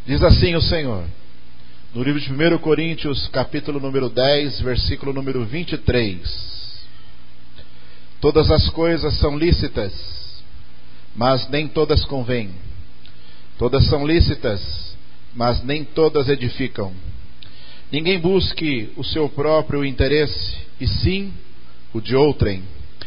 Diz assim o Senhor, no livro de 1 Coríntios, capítulo número 10, versículo número 23. Todas as coisas são lícitas, mas nem todas convêm. Todas são lícitas, mas nem todas edificam. Ninguém busque o seu próprio interesse, e sim o de outrem.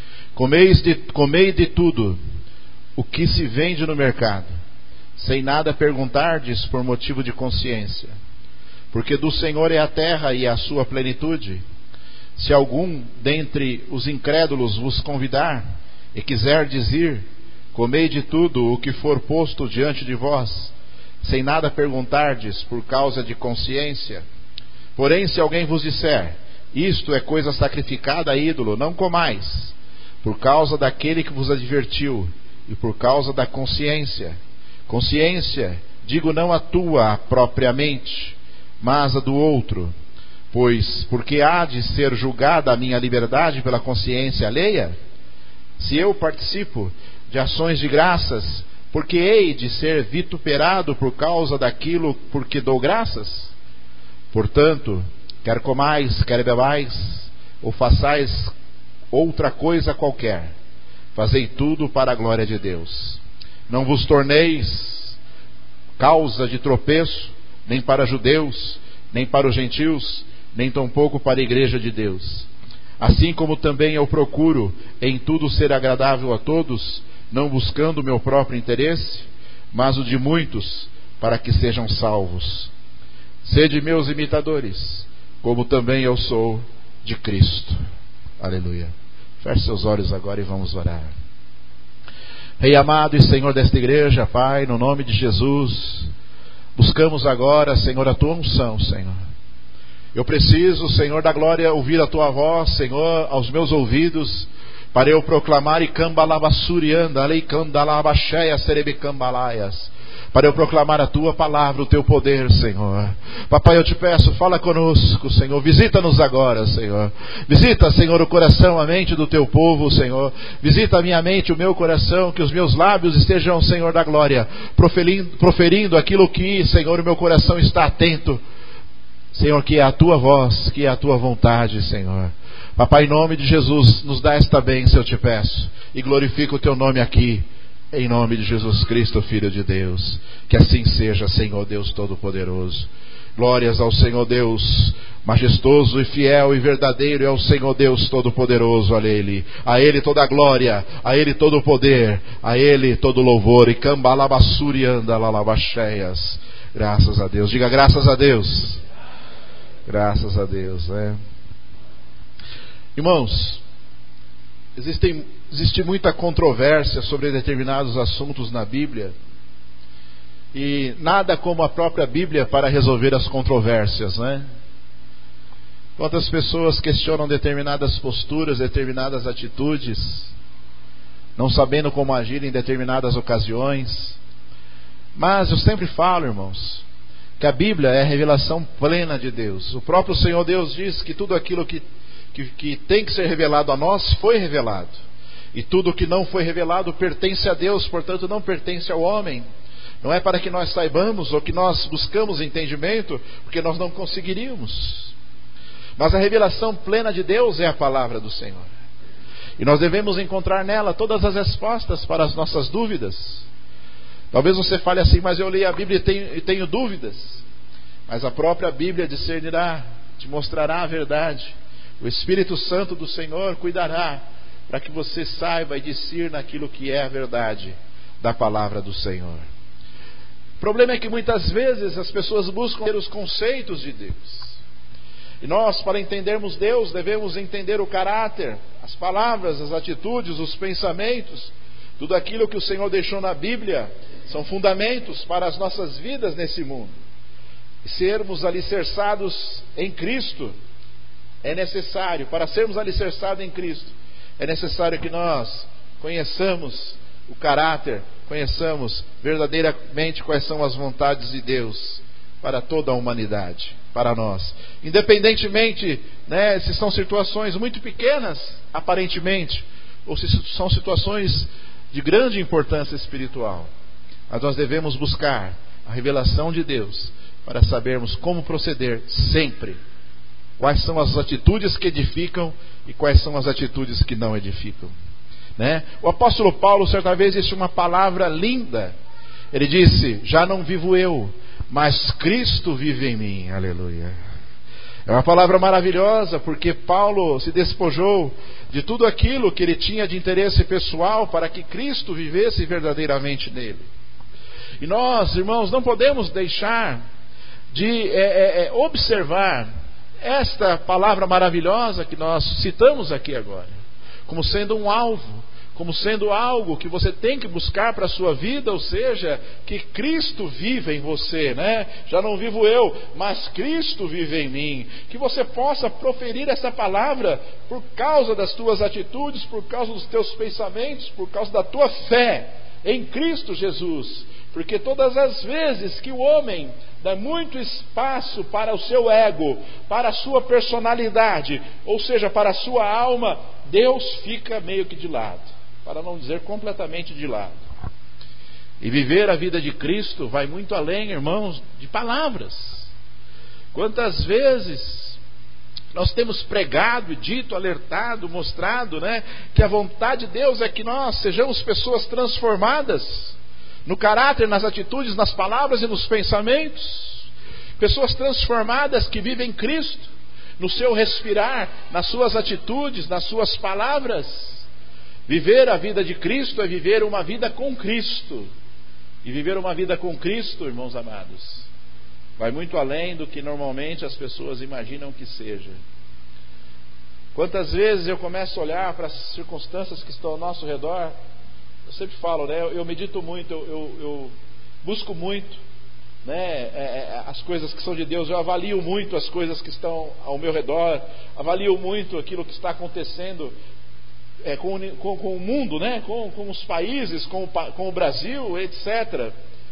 Comei de tudo o que se vende no mercado, sem nada perguntardes por motivo de consciência. Porque do Senhor é a terra e a sua plenitude. Se algum dentre os incrédulos vos convidar, e quiser dizer, comei de tudo o que for posto diante de vós, sem nada perguntardes por causa de consciência. Porém, se alguém vos disser, isto é coisa sacrificada a ídolo, não comais, por causa daquele que vos advertiu, e por causa da consciência. Consciência, digo não a tua propriamente, mas a do outro. Pois, porque há de ser julgada a minha liberdade pela consciência alheia? Se eu participo de ações de graças, porque hei de ser vituperado por causa daquilo por que dou graças? Portanto, quer comais, quer bebais, ou façais outra coisa qualquer, fazei tudo para a glória de Deus. Não vos torneis causa de tropeço, nem para judeus, nem para os gentios, nem tampouco para a igreja de Deus. Assim como também eu procuro em tudo ser agradável a todos, não buscando o meu próprio interesse, mas o de muitos, para que sejam salvos. Sede meus imitadores, como também eu sou de Cristo. Aleluia. Feche seus olhos agora e vamos orar. Rei amado e Senhor desta igreja, Pai, no nome de Jesus, buscamos agora, Senhor, a Tua unção, Senhor. Eu preciso, Senhor da glória, ouvir a Tua voz, Senhor, aos meus ouvidos, para eu proclamar e cambalabassurianda, aleicandalavasheia serebicambalaias, para eu proclamar a Tua palavra, o Teu poder, Senhor. Papai, eu te peço, fala conosco, Senhor. Visita-nos agora, Senhor. Visita, Senhor, o coração, a mente do Teu povo, Senhor. Visita a minha mente, o meu coração, que os meus lábios estejam, Senhor da glória, proferindo aquilo que, Senhor, o meu coração está atento. Senhor, que é a Tua voz, que é a Tua vontade, Senhor. Papai, em nome de Jesus, nos dá esta bênção, eu te peço. E glorifica o Teu nome aqui. Em nome de Jesus Cristo, Filho de Deus. Que assim seja, Senhor Deus Todo-Poderoso. Glórias ao Senhor Deus majestoso e fiel e verdadeiro, é o Senhor Deus Todo-Poderoso. A Ele toda a glória, a Ele todo o poder, a Ele todo o louvor. E cambalabassuri anda lalabacheias. Graças a Deus. Diga graças a Deus. Graças a Deus, Irmãos, existe muita controvérsia sobre determinados assuntos na Bíblia, e nada como a própria Bíblia para resolver as controvérsias, Quantas pessoas questionam determinadas posturas, determinadas atitudes, não sabendo como agir em determinadas ocasiões. Mas eu sempre falo, irmãos, que a Bíblia é a revelação plena de Deus. O próprio Senhor Deus diz que tudo aquilo que tem que ser revelado a nós foi revelado. E tudo que não foi revelado pertence a Deus, portanto não pertence ao homem. Não é para que nós saibamos ou que nós buscamos entendimento, porque nós não conseguiríamos. Mas a revelação plena de Deus é a palavra do Senhor. E nós devemos encontrar nela todas as respostas para as nossas dúvidas. Talvez você fale assim, mas eu leio a Bíblia e tenho dúvidas. Mas a própria Bíblia discernirá, te mostrará a verdade. O Espírito Santo do Senhor cuidará para que você saiba e discirna aquilo que é a verdade da palavra do Senhor. O problema é que muitas vezes as pessoas buscam ter os conceitos de Deus. E nós, para entendermos Deus, devemos entender o caráter, as palavras, as atitudes, os pensamentos. Tudo aquilo que o Senhor deixou na Bíblia são fundamentos para as nossas vidas nesse mundo. E sermos alicerçados em Cristo é necessário. Para sermos alicerçados em Cristo, é necessário que nós conheçamos o caráter, conheçamos verdadeiramente quais são as vontades de Deus para toda a humanidade, para nós. Independentemente, se são situações muito pequenas, aparentemente, ou se são situações de grande importância espiritual. Mas nós devemos buscar a revelação de Deus, para sabermos como proceder sempre. Quais são as atitudes que edificam e quais são as atitudes que não edificam, né? O apóstolo Paulo certa vez disse uma palavra linda. Ele disse: já não vivo eu, mas Cristo vive em mim. Aleluia. É uma palavra maravilhosa, porque Paulo se despojou de tudo aquilo que ele tinha de interesse pessoal para que Cristo vivesse verdadeiramente nele. E nós, irmãos, não podemos deixar de observar esta palavra maravilhosa que nós citamos aqui agora, como sendo um alvo, como sendo algo que você tem que buscar para a sua vida, ou seja, que Cristo vive em você, né? Já não vivo eu, mas Cristo vive em mim. Que você possa proferir essa palavra por causa das tuas atitudes, por causa dos teus pensamentos, por causa da tua fé em Cristo Jesus. Porque todas as vezes que o homem dá muito espaço para o seu ego, para a sua personalidade, ou seja, para a sua alma, Deus fica meio que de lado, para não dizer completamente de lado. E viver a vida de Cristo vai muito além, irmãos, de palavras. Quantas vezes nós temos pregado, dito, alertado, mostrado, né, que a vontade de Deus é que nós sejamos pessoas transformadas no caráter, nas atitudes, nas palavras e nos pensamentos. Pessoas transformadas que vivem Cristo, no seu respirar, nas suas atitudes, nas suas palavras. Viver a vida de Cristo é viver uma vida com Cristo. E viver uma vida com Cristo, irmãos amados, vai muito além do que normalmente as pessoas imaginam que seja. Quantas vezes eu começo a olhar para as circunstâncias que estão ao nosso redor. Eu sempre falo, né? Eu medito muito, eu busco muito, né? As coisas que são de Deus. Eu avalio muito as coisas que estão ao meu redor, avalio muito aquilo que está acontecendo com o mundo, né? Com os países, com o Brasil, etc.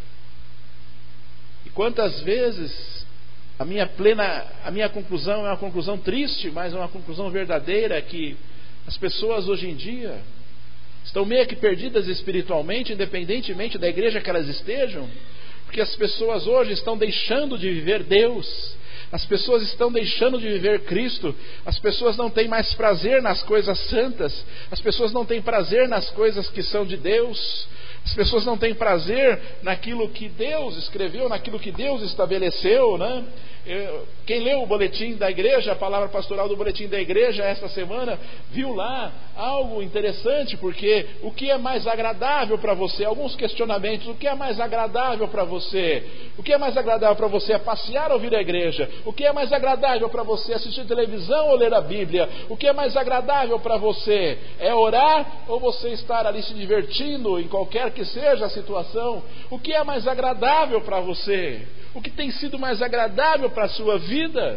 E quantas vezes a minha conclusão é uma conclusão triste, mas é uma conclusão verdadeira, que as pessoas hoje em dia estão meio que perdidas espiritualmente, independentemente da igreja que elas estejam, porque as pessoas hoje estão deixando de viver Deus, as pessoas estão deixando de viver Cristo, as pessoas não têm mais prazer nas coisas santas, as pessoas não têm prazer nas coisas que são de Deus, as pessoas não têm prazer naquilo que Deus escreveu, naquilo que Deus estabeleceu, né? Quem leu o boletim da igreja, a palavra pastoral do boletim da igreja esta semana, viu lá algo interessante, porque o que é mais agradável para você? Alguns questionamentos. O que é mais agradável para você? O que é mais agradável para você? É passear ou vir à igreja? O que é mais agradável para você? Assistir televisão ou ler a Bíblia? O que é mais agradável para você? É orar ou você estar ali se divertindo em qualquer que seja a situação? O que é mais agradável para você? O que tem sido mais agradável para a sua vida?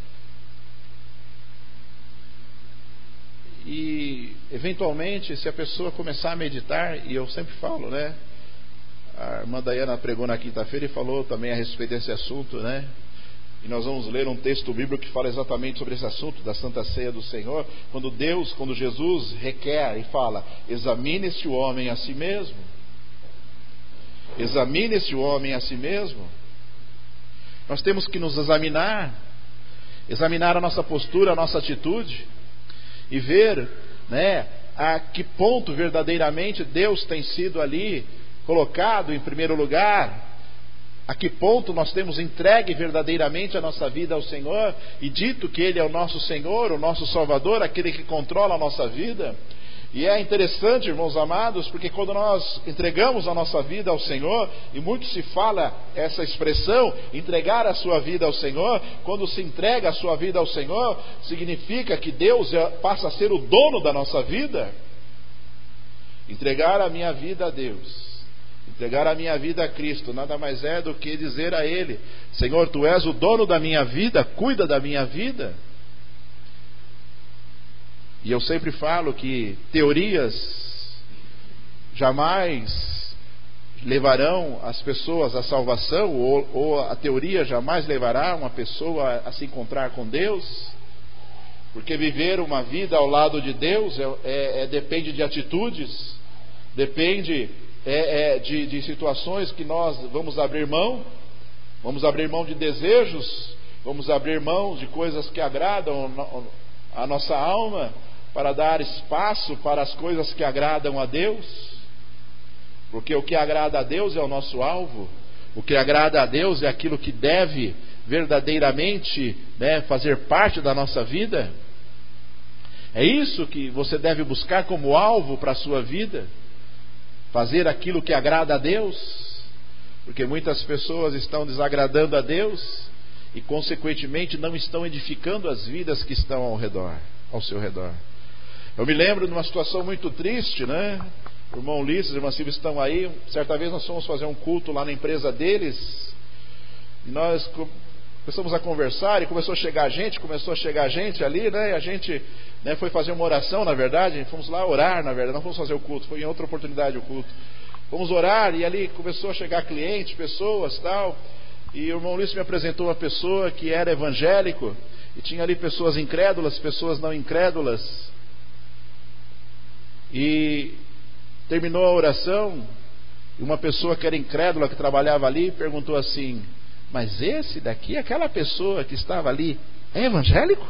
E, eventualmente, se a pessoa começar a meditar, e eu sempre falo, né? A irmã Dayana pregou na quinta-feira e falou também a respeito desse assunto, né? E nós vamos ler um texto bíblico que fala exatamente sobre esse assunto da Santa Ceia do Senhor, quando Jesus requer e fala: examine-se o homem a si mesmo. Examine-se o homem a si mesmo. Nós temos que nos examinar a nossa postura, a nossa atitude, e ver, né, a que ponto verdadeiramente Deus tem sido ali colocado em primeiro lugar, a que ponto nós temos entregue verdadeiramente a nossa vida ao Senhor e dito que Ele é o nosso Senhor, o nosso Salvador, aquele que controla a nossa vida. E é interessante, irmãos amados, porque quando nós entregamos a nossa vida ao Senhor, e muito se fala essa expressão, entregar a sua vida ao Senhor, quando se entrega a sua vida ao Senhor, significa que Deus passa a ser o dono da nossa vida. Entregar a minha vida a Deus, entregar a minha vida a Cristo, nada mais é do que dizer a Ele: Senhor, Tu és o dono da minha vida, cuida da minha vida. E eu sempre falo que teorias jamais levarão as pessoas à salvação, ou a teoria jamais levará uma pessoa a se encontrar com Deus, porque viver uma vida ao lado de Deus depende de atitudes, depende de situações que nós vamos abrir mão de desejos, vamos abrir mão de coisas que agradam a nossa alma, para dar espaço para as coisas que agradam a Deus, porque o que agrada a Deus é o nosso alvo, o que agrada a Deus é aquilo que deve verdadeiramente, fazer parte da nossa vida. É isso que você deve buscar como alvo para a sua vida, fazer aquilo que agrada a Deus, porque muitas pessoas estão desagradando a Deus e consequentemente não estão edificando as vidas que estão ao seu redor. Eu me lembro de uma situação muito triste, né? O irmão Ulisses e a irmã Silvia estão aí. Certa vez nós fomos fazer um culto lá na empresa deles, e nós começamos a conversar e começou a chegar gente ali, né? E a gente, foi fazer uma oração, na verdade. Fomos lá orar, na verdade, não fomos fazer o culto, foi em outra oportunidade o culto. Fomos orar e ali começou a chegar clientes, pessoas, tal. E o irmão Ulisses me apresentou uma pessoa que era evangélico, e tinha ali pessoas incrédulas, pessoas não incrédulas. E terminou a oração, e uma pessoa que era incrédula, que trabalhava ali, perguntou assim: mas esse daqui, aquela pessoa que estava ali, é evangélico?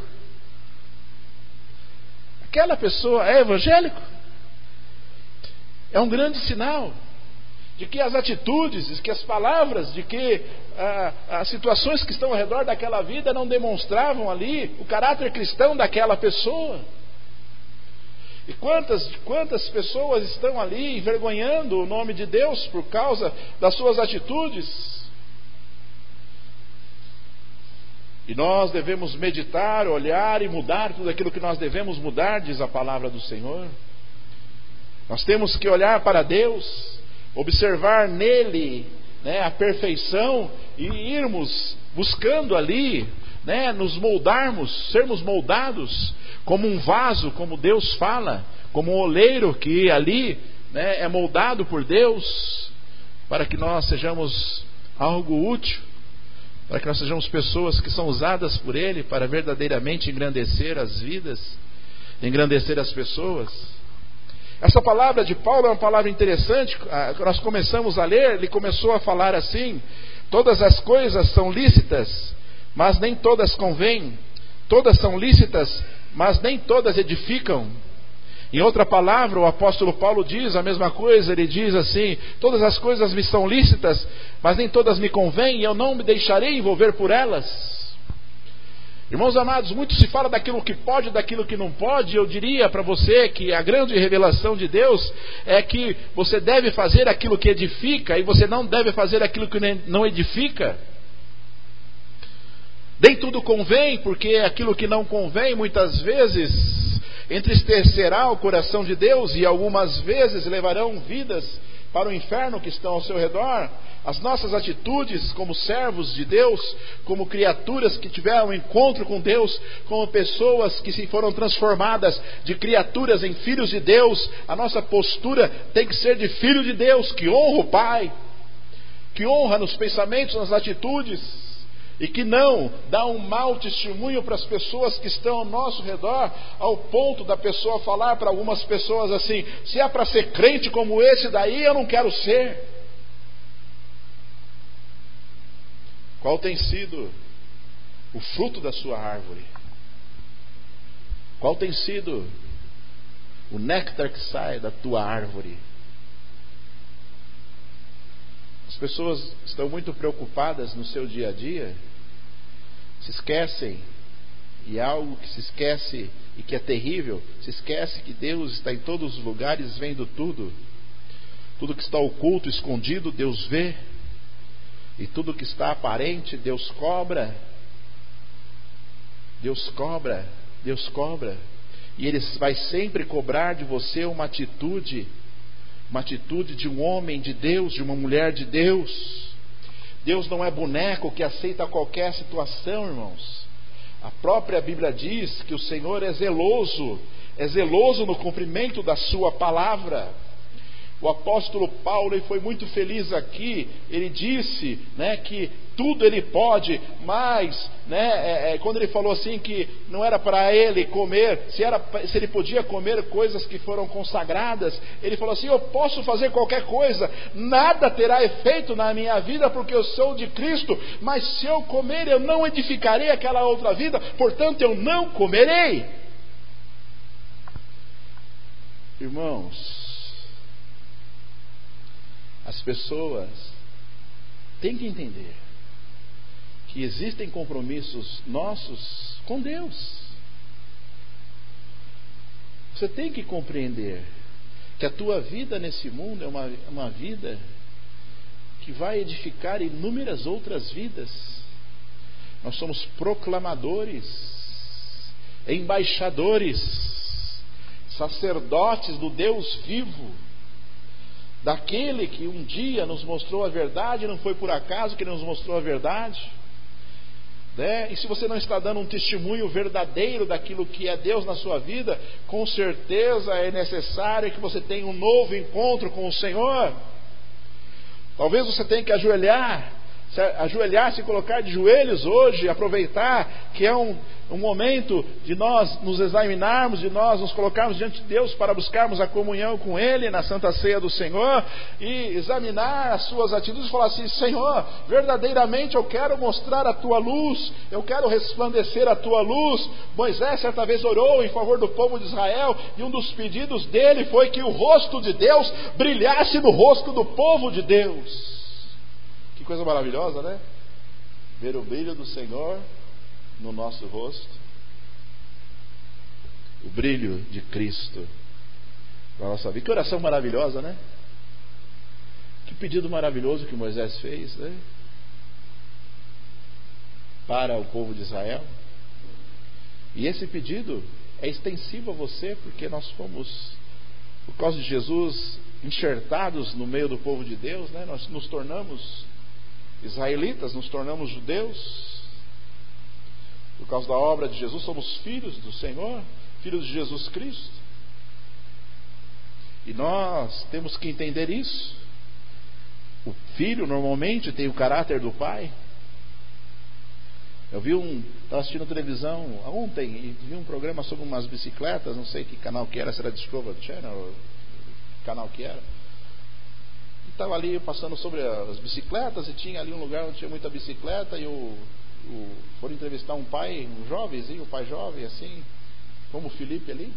Aquela pessoa é evangélico? É um grande sinal de que as atitudes, de que as palavras, de que as situações que estão ao redor daquela vida não demonstravam ali o caráter cristão daquela pessoa. E quantas pessoas estão ali envergonhando o nome de Deus por causa das suas atitudes? E nós devemos meditar, olhar e mudar tudo aquilo que nós devemos mudar, diz a palavra do Senhor. Nós temos que olhar para Deus, observar nele, a perfeição, e irmos buscando ali, nos moldarmos, sermos moldados como um vaso, como Deus fala, como um oleiro que ali, é moldado por Deus, para que nós sejamos algo útil, para que nós sejamos pessoas que são usadas por Ele para verdadeiramente engrandecer as vidas, engrandecer as pessoas. Essa palavra de Paulo é uma palavra interessante. Nós começamos a ler, ele começou a falar assim: todas as coisas são lícitas, mas nem todas convêm. Todas são lícitas, mas nem todas edificam. Em outra palavra, o apóstolo Paulo diz a mesma coisa. Ele diz assim: todas as coisas me são lícitas, mas nem todas me convêm, e eu não me deixarei envolver por elas. Irmãos amados, muito se fala daquilo que pode, daquilo que não pode. Eu diria para você que a grande revelação de Deus é que você deve fazer aquilo que edifica, e você não deve fazer aquilo que não edifica. Nem tudo convém, porque aquilo que não convém muitas vezes entristecerá o coração de Deus, e algumas vezes levarão vidas para o inferno que estão ao seu redor. As nossas atitudes como servos de Deus, como criaturas que tiveram um encontro com Deus, como pessoas que se foram transformadas de criaturas em filhos de Deus, a nossa postura tem que ser de filho de Deus, que honra o Pai, que honra nos pensamentos, nas atitudes, e que não dá um mau testemunho para as pessoas que estão ao nosso redor, ao ponto da pessoa falar para algumas pessoas assim: se é para ser crente como esse daí, eu não quero ser. Qual tem sido o fruto da sua árvore? Qual tem sido o néctar que sai da tua árvore? As pessoas estão muito preocupadas no seu dia a dia, se esquecem, e algo que se esquece e que é terrível, se esquece que Deus está em todos os lugares, vendo tudo. Tudo que está oculto, escondido, Deus vê. E tudo que está aparente, Deus cobra. Deus cobra, Deus cobra. E Ele vai sempre cobrar de você uma atitude de um homem de Deus, de uma mulher de Deus. Deus não é boneco que aceita qualquer situação, irmãos. A própria Bíblia diz que o Senhor é zeloso no cumprimento da sua palavra. O apóstolo Paulo, ele foi muito feliz aqui. Ele disse, que tudo ele pode, mas, quando ele falou assim que não era para ele comer, se ele podia comer coisas que foram consagradas, ele falou assim: eu posso fazer qualquer coisa, nada terá efeito na minha vida porque eu sou de Cristo, mas se eu comer eu não edificarei aquela outra vida, portanto eu não comerei. Irmãos, as pessoas têm que entender que existem compromissos nossos com Deus. Você tem que compreender que a tua vida nesse mundo é uma vida que vai edificar inúmeras outras vidas. Nós somos proclamadores, embaixadores, sacerdotes do Deus vivo, daquele que um dia nos mostrou a verdade. Não foi por acaso que ele nos mostrou a verdade, E se você não está dando um testemunho verdadeiro daquilo que é Deus na sua vida, com certeza é necessário que você tenha um novo encontro com o Senhor. Talvez você tenha que ajoelhar-se e colocar de joelhos hoje, aproveitar que é um momento de nós nos examinarmos, de nós nos colocarmos diante de Deus para buscarmos a comunhão com Ele na Santa Ceia do Senhor, e examinar as suas atitudes e falar assim: Senhor, verdadeiramente eu quero mostrar a Tua luz, eu quero resplandecer a Tua luz. Moisés certa vez orou em favor do povo de Israel, e um dos pedidos dele foi que o rosto de Deus brilhasse no rosto do povo de Deus. Que coisa maravilhosa, né? Ver o brilho do Senhor no nosso rosto, o brilho de Cristo na nossa vida. Que oração maravilhosa, né? Que pedido maravilhoso que Moisés fez, né? Para o povo de Israel. E esse pedido é extensivo a você, porque nós fomos, por causa de Jesus, enxertados no meio do povo de Deus, né? Nós nos tornamos israelitas, nos tornamos judeus. Por causa da obra de Jesus, somos filhos do Senhor, filhos de Jesus Cristo. E nós temos que entender isso. O filho normalmente tem o caráter do pai. Eu estava assistindo televisão ontem e vi um programa sobre umas bicicletas, não sei que canal que era, se era Discovery Channel, canal que era. E estava ali passando sobre as bicicletas, e tinha ali um lugar onde tinha muita bicicleta, e foram entrevistar um pai, um jovenzinho, um pai jovem, assim, como o Felipe ali.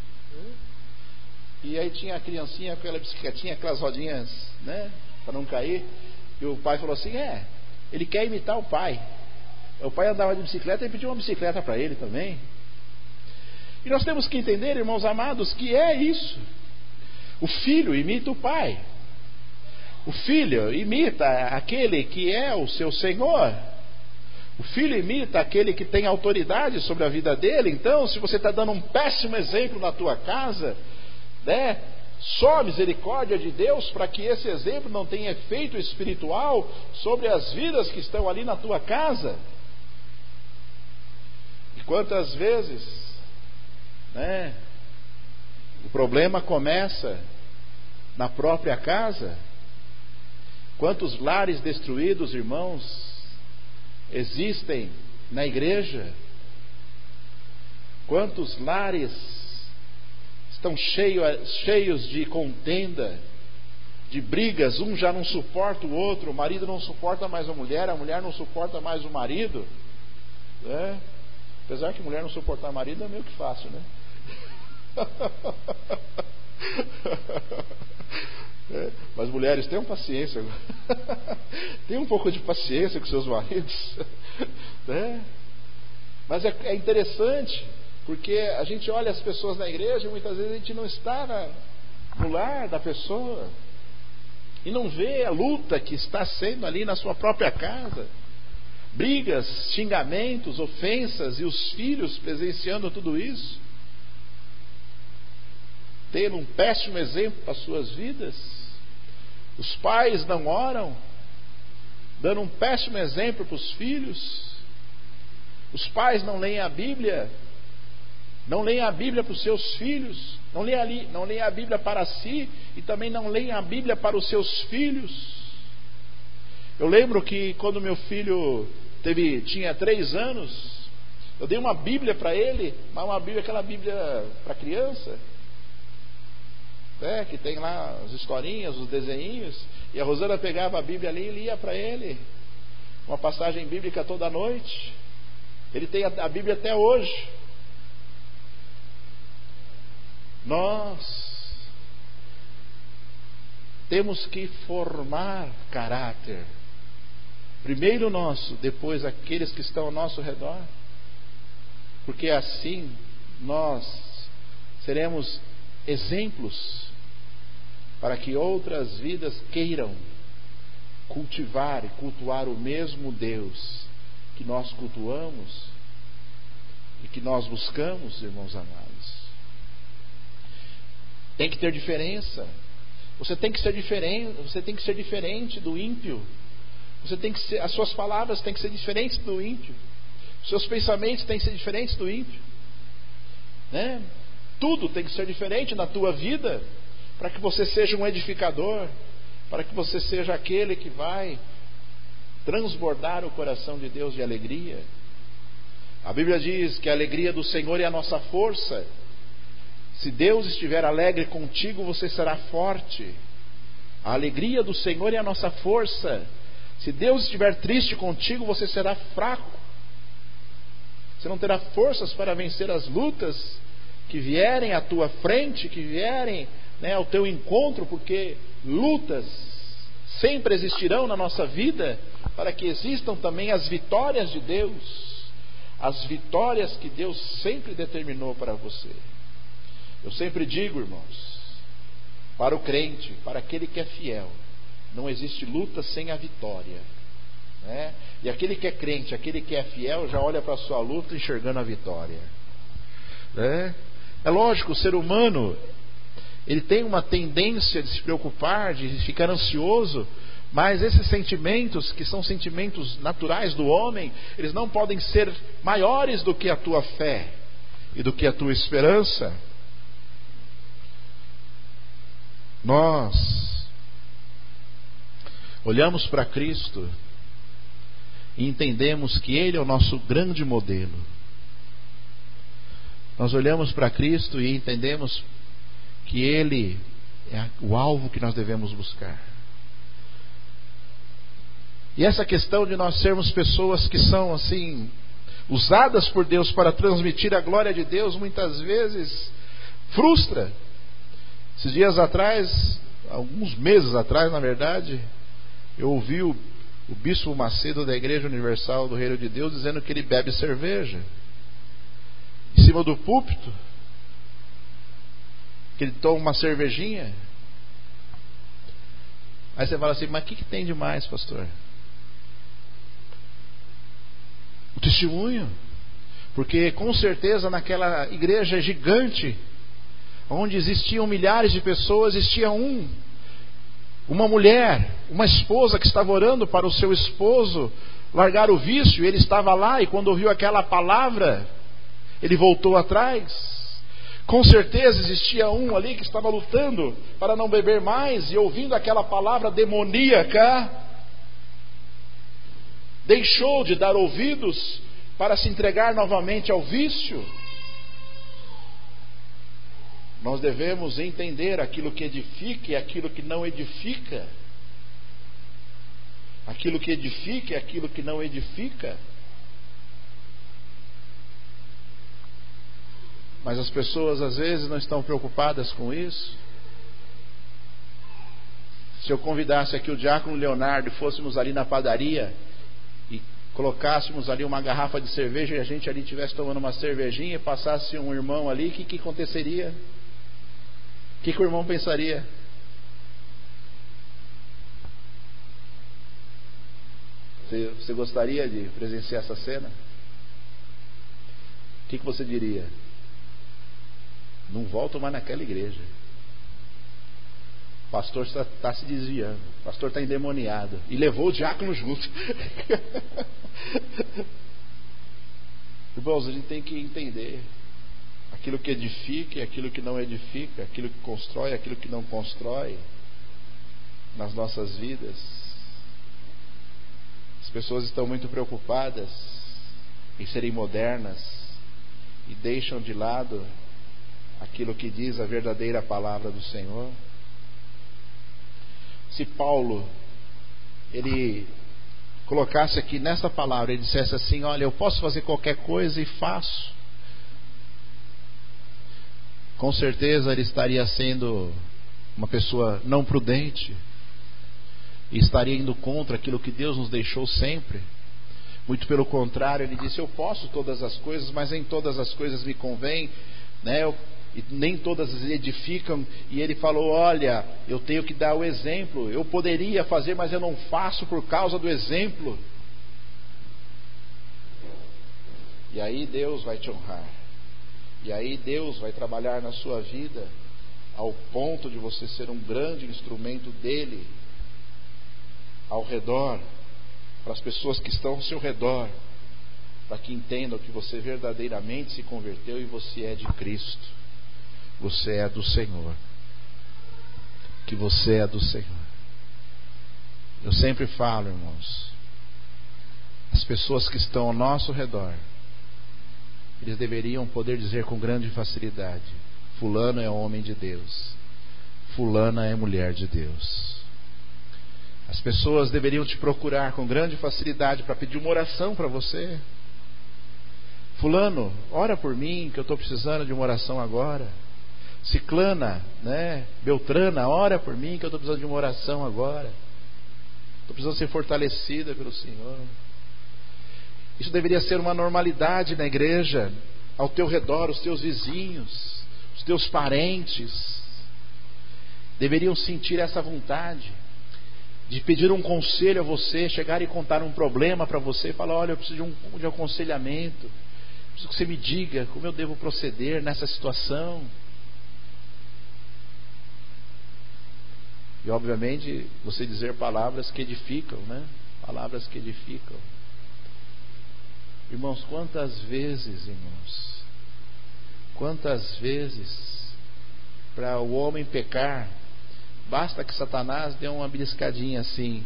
E aí tinha a criancinha com aquela bicicletinha, aquelas rodinhas, né, para não cair. E o pai falou assim: ele quer imitar o pai. O pai andava de bicicleta e pediu uma bicicleta para ele também. E nós temos que entender, irmãos amados, que é isso. O filho imita o pai. O filho imita aquele que é o seu Senhor. O filho imita aquele que tem autoridade sobre a vida dele. Então, se você está dando um péssimo exemplo na tua casa, só a misericórdia de Deus para que esse exemplo não tenha efeito espiritual sobre as vidas que estão ali na tua casa. E quantas vezes, o problema começa na própria casa. Quantos lares destruídos, irmãos, existem na igreja? Quantos lares estão cheios de contenda, de brigas? Um já não suporta o outro, o marido não suporta mais a mulher não suporta mais o marido, Apesar que mulher não suportar marido é meio que fácil, né? Mas mulheres, tenham paciência. Tenham um pouco de paciência com seus maridos, Mas é interessante, porque a gente olha as pessoas na igreja e muitas vezes a gente não está no lar da pessoa e não vê a luta que está sendo ali na sua própria casa. Brigas, xingamentos, ofensas, e os filhos presenciando tudo isso, tendo um péssimo exemplo para as suas vidas. Os pais não oram, dando um péssimo exemplo para os filhos. Os pais não leem a Bíblia, não leem a Bíblia para os seus filhos, não leem a Bíblia para si, e também não leem a Bíblia para os seus filhos. Eu lembro que quando meu filho tinha 3 anos, eu dei uma Bíblia para ele, mas uma Bíblia, aquela Bíblia para criança, que tem lá as historinhas, os desenhinhos, e a Rosana pegava a Bíblia ali e lia para ele uma passagem bíblica toda noite. Ele tem a Bíblia até hoje. Nós temos que formar caráter, primeiro nosso, depois aqueles que estão ao nosso redor, porque assim nós seremos exemplos para que outras vidas queiram cultivar e cultuar o mesmo Deus que nós cultuamos e que nós buscamos, irmãos amados. Tem que ter diferença. Você tem que ser diferente. Você tem que ser diferente do ímpio. As suas palavras têm que ser diferentes do ímpio. Os seus pensamentos têm que ser diferentes do ímpio, né? Tudo tem que ser diferente na tua vida, para que você seja um edificador, para que você seja aquele que vai transbordar o coração de Deus de alegria. A Bíblia diz que a alegria do Senhor é a nossa força. Se Deus estiver alegre contigo, você será forte. A alegria do Senhor é a nossa força. Se Deus estiver triste contigo, você será fraco. Você não terá forças para vencer as lutas que vierem à tua frente, que vierem, ao teu encontro, porque lutas sempre existirão na nossa vida, para que existam também as vitórias de Deus, as vitórias que Deus sempre determinou para você. Eu sempre digo, irmãos, para o crente, para aquele que é fiel, não existe luta sem a vitória, né? E aquele que é crente, aquele que é fiel, já olha para a sua luta enxergando a vitória, né? É lógico, o ser humano, ele tem uma tendência de se preocupar, de ficar ansioso, mas esses sentimentos, que são sentimentos naturais do homem, eles não podem ser maiores do que a tua fé e do que a tua esperança. Nós olhamos para Cristo e entendemos que Ele é o nosso grande modelo. Nós olhamos para Cristo e entendemos que Ele é o alvo que nós devemos buscar. E essa questão de nós sermos pessoas que são assim, usadas por Deus para transmitir a glória de Deus, muitas vezes frustra. Esses dias atrás, alguns meses atrás, na verdade, eu ouvi o Bispo Macedo da Igreja Universal do Reino de Deus dizendo que ele bebe cerveja em cima do púlpito, que ele toma uma cervejinha. Aí você fala assim, mas o que tem de mais, pastor? O testemunho. Porque com certeza naquela igreja gigante, onde existiam milhares de pessoas, existia uma mulher, uma esposa que estava orando para o seu esposo largar o vício. Ele estava lá e quando ouviu aquela palavra, ele voltou atrás. Com certeza existia um ali que estava lutando para não beber mais, e ouvindo aquela palavra demoníaca, deixou de dar ouvidos para se entregar novamente ao vício. Nós devemos entender aquilo que edifica e aquilo que não edifica. Aquilo que edifica e aquilo que não edifica. Mas as pessoas às vezes não estão preocupadas com isso. Se eu convidasse aqui o diácono Leonardo e fôssemos ali na padaria e colocássemos ali uma garrafa de cerveja e a gente ali estivesse tomando uma cervejinha e passasse um irmão ali, o que aconteceria? O que o irmão pensaria? Você gostaria de presenciar essa cena? O que você diria? Não volto mais naquela igreja. O pastor está se desviando. O pastor está endemoniado. E levou o diácono junto. Irmãos, a gente tem que entender aquilo que edifica e aquilo que não edifica, aquilo que constrói e aquilo que não constrói nas nossas vidas. pessoas estão muito preocupadas em serem modernas e deixam de lado aquilo que diz a verdadeira palavra do Senhor. Se Paulo, ele colocasse aqui nessa palavra, ele dissesse assim: olha, eu posso fazer qualquer coisa e faço, com certeza ele estaria sendo uma pessoa não prudente e estaria indo contra aquilo que Deus nos deixou sempre. Muito pelo contrário, ele disse: eu posso todas as coisas, mas nem todas as coisas me convêm, né? E nem todas edificam. E ele falou: olha, eu tenho que dar o exemplo. Eu poderia fazer, mas eu não faço por causa do exemplo. E aí Deus vai te honrar. E aí Deus vai trabalhar na sua vida ao ponto de você ser um grande instrumento dele ao redor, para as pessoas que estão ao seu redor, para que entendam que você verdadeiramente se converteu e você é de Cristo, você é do Senhor, que você é do Senhor. Eu sempre falo, irmãos, as pessoas que estão ao nosso redor, eles deveriam poder dizer com grande facilidade: fulano é homem de Deus, fulana é mulher de Deus. As pessoas deveriam te procurar com grande facilidade para pedir uma oração para você. Fulano, ora por mim, que eu estou precisando de uma oração agora. Ciclana, né? Beltrana, ora por mim, que eu estou precisando de uma oração agora. Estou precisando ser fortalecida pelo Senhor. Isso deveria ser uma normalidade na igreja, ao teu redor, os teus vizinhos, os teus parentes deveriam sentir essa vontade de pedir um conselho a você, chegar e contar um problema para você e falar: olha, eu preciso de aconselhamento, preciso que você me diga como eu devo proceder nessa situação. E obviamente você dizer palavras que edificam, né? Palavras que edificam. Irmãos, quantas vezes para o homem pecar, basta que Satanás dê uma beliscadinha assim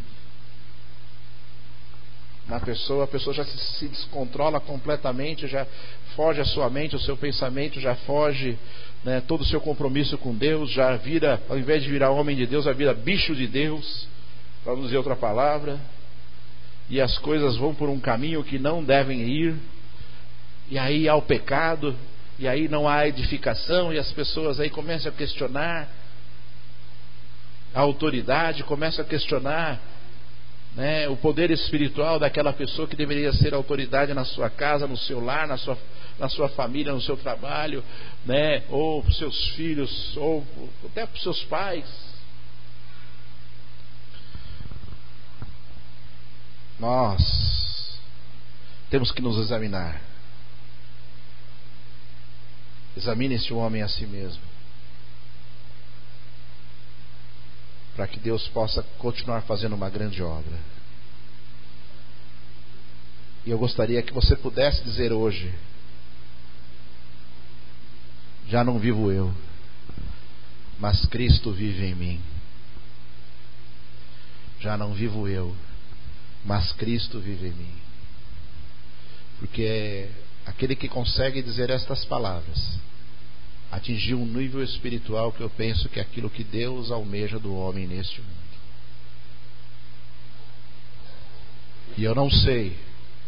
na pessoa, a pessoa já se descontrola completamente, já foge a sua mente, o seu pensamento já foge, né, todo o seu compromisso com Deus, já vira, ao invés de virar homem de Deus, já vira bicho de Deus, para não dizer outra palavra, e as coisas vão por um caminho que não devem ir, e aí há o pecado, e aí não há edificação, e as pessoas aí começam a questionar a autoridade, começam a questionar, né, o poder espiritual daquela pessoa que deveria ser autoridade na sua casa, no seu lar, na sua família, no seu trabalho, né, ou para os seus filhos, ou até para os seus pais. Nós temos que nos examinar. Examine-se o homem a si mesmo, para que Deus possa continuar fazendo uma grande obra. E eu gostaria que você pudesse dizer hoje: já não vivo eu, mas Cristo vive em mim. Já não vivo eu, mas Cristo vive em mim. Porque aquele que consegue dizer estas palavras atingiu um nível espiritual que eu penso que é aquilo que Deus almeja do homem neste mundo. E eu não sei,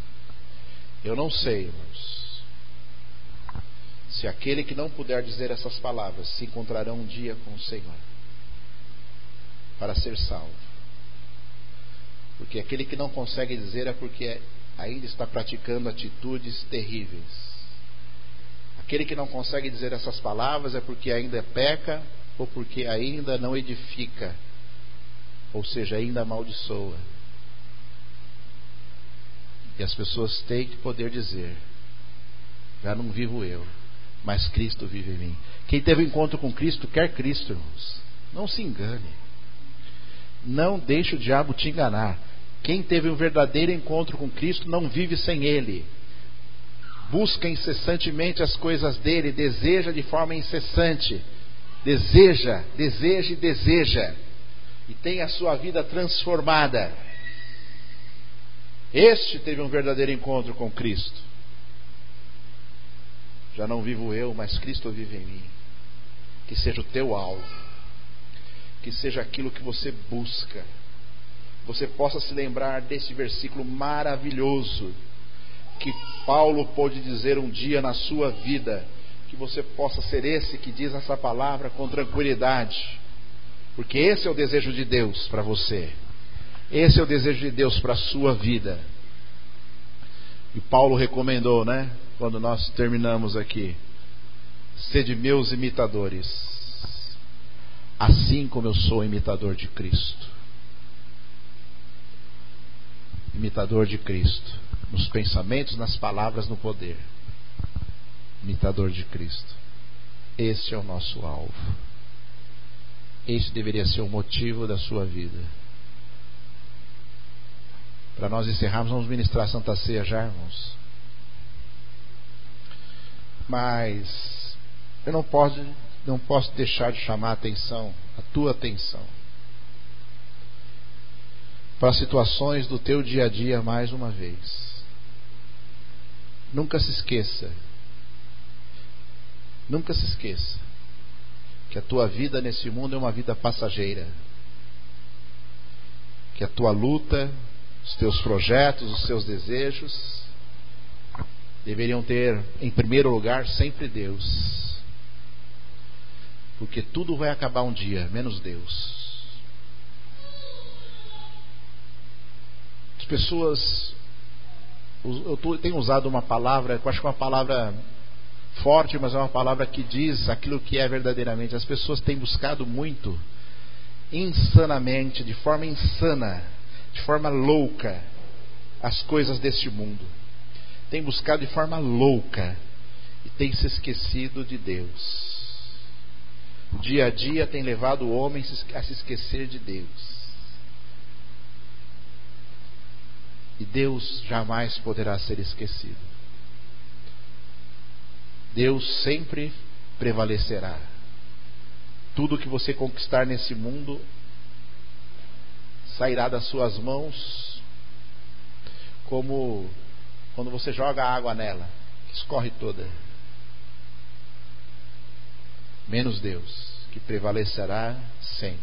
irmãos, se aquele que não puder dizer essas palavras se encontrará um dia com o Senhor para ser salvo. Porque aquele que não consegue dizer é porque ainda está praticando atitudes terríveis. Aquele que não consegue dizer essas palavras é porque ainda peca ou porque ainda não edifica, ou seja, ainda amaldiçoa. E as pessoas têm que poder dizer: já não vivo eu, mas Cristo vive em mim. Quem teve um encontro com Cristo quer Cristo, irmãos. Não se engane. Não deixe o diabo te enganar. Quem teve um verdadeiro encontro com Cristo não vive sem Ele. Busca incessantemente as coisas dele, deseja de forma incessante, deseja, e tem a sua vida transformada. Este teve um verdadeiro encontro com Cristo. Já não vivo eu, mas Cristo vive em mim. Que seja o teu alvo, que seja aquilo que você busca. Você possa se lembrar desse versículo maravilhoso que Paulo pôde dizer um dia na sua vida. Que você possa ser esse que diz essa palavra com tranquilidade, porque esse é o desejo de Deus para você. Esse é o desejo de Deus para a sua vida. E Paulo recomendou, né? Quando nós terminamos aqui: sede meus imitadores, assim como eu sou imitador de Cristo. Imitador de Cristo, nos pensamentos, nas palavras, no poder. Imitador de Cristo. Este é o nosso alvo. Este deveria ser o motivo da sua vida. Para nós encerrarmos, vamos ministrar a Santa Ceia já, irmãos. Mas eu não posso deixar de chamar a tua atenção, para situações do teu dia a dia mais uma vez. Nunca se esqueça que a tua vida nesse mundo é uma vida passageira, que a tua luta, os teus projetos, os seus desejos deveriam ter em primeiro lugar sempre Deus, porque tudo vai acabar um dia, menos Deus. As pessoas, eu tenho usado uma palavra, eu acho que é uma palavra forte, mas é uma palavra que diz aquilo que é verdadeiramente. As pessoas têm buscado muito, insanamente, de forma insana, de forma louca, as coisas deste mundo. Tem buscado de forma louca e tem se esquecido de Deus. O dia a dia tem levado o homem a se esquecer de Deus. E Deus jamais poderá ser esquecido. Deus sempre prevalecerá. Tudo que você conquistar nesse mundo sairá das suas mãos como quando você joga água nela, escorre toda. Menos Deus, que prevalecerá sempre.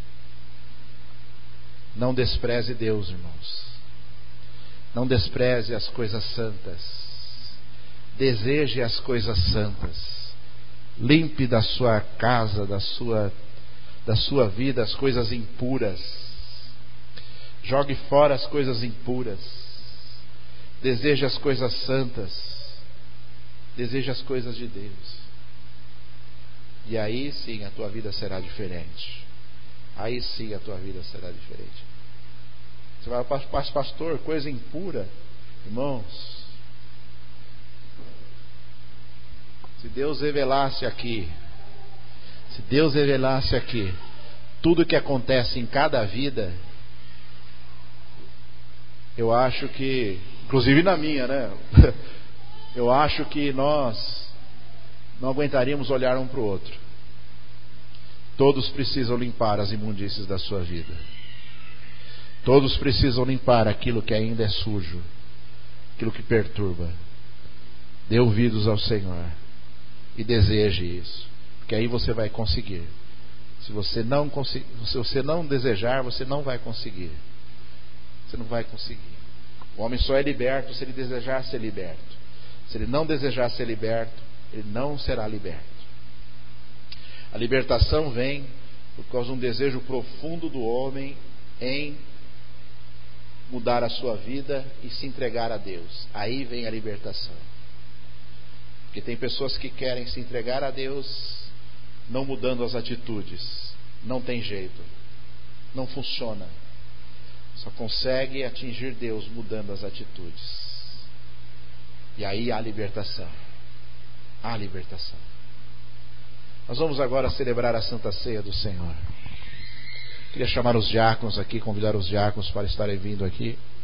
Não despreze Deus, irmãos. Não despreze as coisas santas. Deseje as coisas santas. Limpe da sua casa, da sua vida as coisas impuras. Jogue fora as coisas impuras. Deseje as coisas santas. Deseje as coisas de Deus. E aí sim a tua vida será diferente. Aí sim a tua vida será diferente. Você vai para o pastor, coisa impura. Irmãos, se Deus revelasse aqui tudo o que acontece em cada vida, eu acho que, inclusive na minha, né? Eu acho que nós não aguentaríamos olhar um para o outro. Todos precisam limpar as imundícies da sua vida. Todos precisam limpar aquilo que ainda é sujo, aquilo que perturba. Dê ouvidos ao Senhor e deseje isso, porque aí você vai conseguir. Se você não desejar, você não vai conseguir. Você não vai conseguir. O homem só é liberto se ele desejar ser liberto. Se ele não desejar ser liberto, ele não será liberto. A libertação vem por causa de um desejo profundo do homem em mudar a sua vida e se entregar a Deus. Aí vem a libertação. Porque tem pessoas que querem se entregar a Deus não mudando as atitudes. Não tem jeito. Não funciona. Só consegue atingir Deus mudando as atitudes. E aí há libertação. Há libertação. Nós vamos agora celebrar a Santa Ceia do Senhor. Queria chamar os diáconos aqui, convidar os diáconos para estarem vindo aqui.